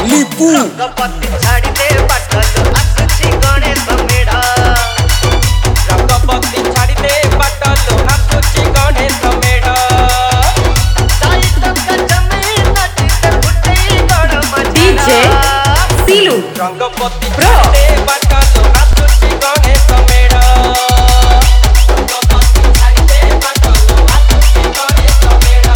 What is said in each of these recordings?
लिपू रंगपति छाड़ी दे बाटल आसुची गणेश मेढ़ रंगपति छाड़ी दे बाटल आसुची गणेश मेढ़ डीजे सीलू रंगपति प्रो छाड़ी दे बाटल आसुची गणेश मेढ़ रंगपति छाड़ी दे बाटल आसुची गणेश मेढ़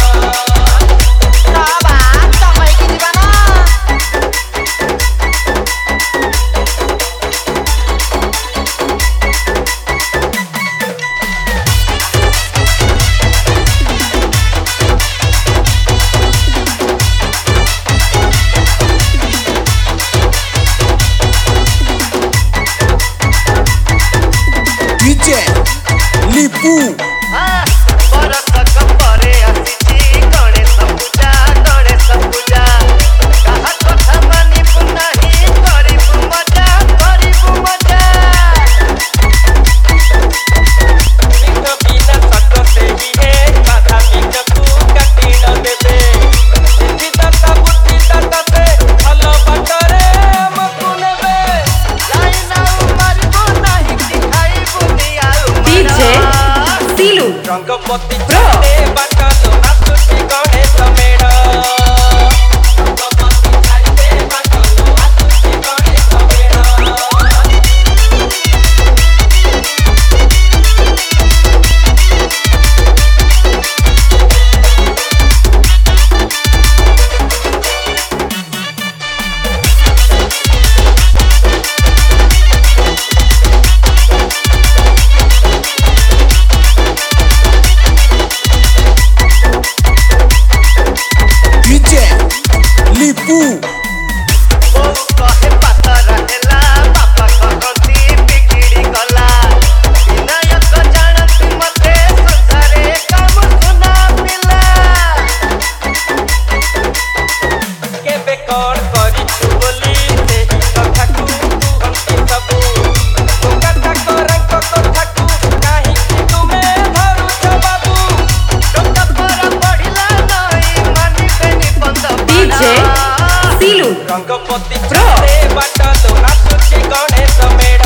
डीजे लिपू रंगपति प्रो छाड़ी दे बाटल आसुची गणेश मेढ़ रंगपति छाड़ी दे बाटल आसुची गणेश मेढ़ डीजे लिपू केबे कौन करी बोली से कथा तू हमके सबू तू कथा करन को ठाकू काहे कि तुम्हें धरू छ बाबू डीजे सीलू रंगपति प्रो छाड़ी दे बाटल आसुची गणेश मेढ़